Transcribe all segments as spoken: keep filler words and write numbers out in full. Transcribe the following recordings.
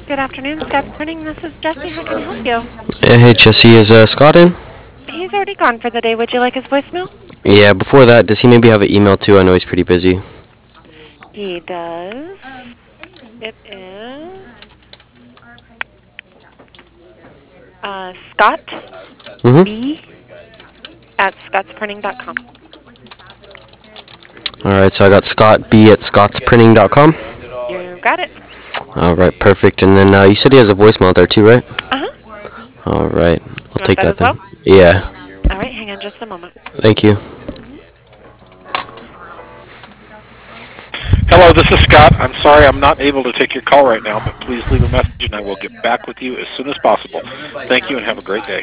Good afternoon, Scott's Printing. This is Jesse. How can I help you? Yeah, hey Jesse, is uh, Scott in? He's already gone for the day. Would you like his voicemail? Yeah, before that, does he maybe have an email too? I know he's pretty busy. He does. It is uh, Scott Mm-hmm. B at scottsprinting dot com. Alright, so I got Scott B at scottsprinting dot com. You got it. Alright, perfect. And then uh, you said he has a voicemail there too, right? Uh-huh. Alright, I'll You want take that that as well? then. Yeah, All right, hang on just a moment. thank you. hmm Hello, this is Scott. I'm sorry I'm not able to take your call right now, but please leave a message and I will get back with you as soon as possible. Thank you and have a great day.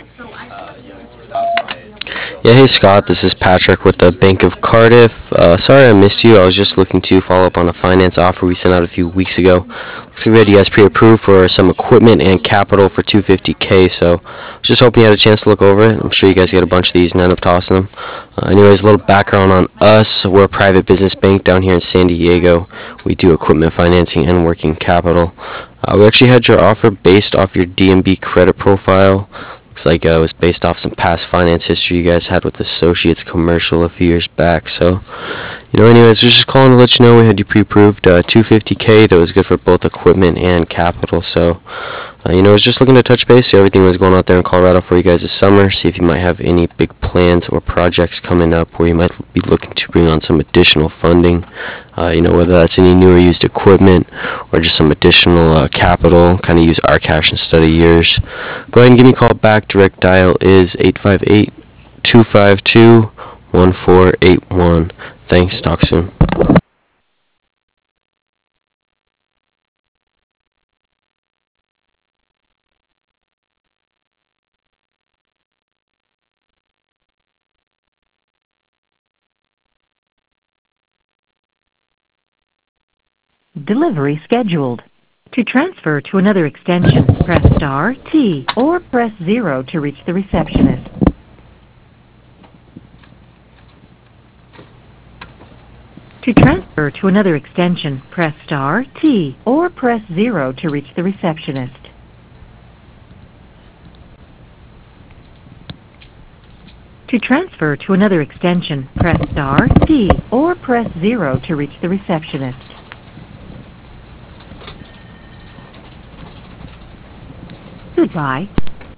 Yeah, hey Scott, this is Patrick with the Bank of Cardiff. Uh, sorry I missed you. I was just looking to follow up on a finance offer we sent out a few weeks ago. Looks like we had you guys pre-approved for some equipment and capital for two hundred fifty K, so I was just hoping you had a chance to look over it. I'm sure you guys get a bunch of these and end up tossing them. Uh, anyways, a little background on us. We're a private business bank down here in San Diego. We do equipment financing and working capital. Uh, we actually had your offer based off your D M B credit profile. Looks like uh, it was based off some past finance history you guys had with Associates Commercial a few years back. So, you know, anyways, we're just calling to let you know we had you pre-approved uh, two hundred fifty K. That was good for both equipment and capital. So, uh, you know, I was just looking to touch base, see how everything was going out there in Colorado for you guys this summer, see if you might have any big plans or projects coming up where you might be looking to bring on some additional funding. Uh, you know, whether that's any new or used equipment or just some additional uh, capital, kind of use our cash instead of yours. Go ahead and give me a call back. Direct dial is eight five eight, two five two, one four eight one. Thanks. Talk soon. Delivery scheduled. To transfer to another extension, press star T or press zero to reach the receptionist. To transfer to another extension, press star T or press zero to reach the receptionist. To transfer to another extension, press star T or press zero to reach the receptionist. Goodbye.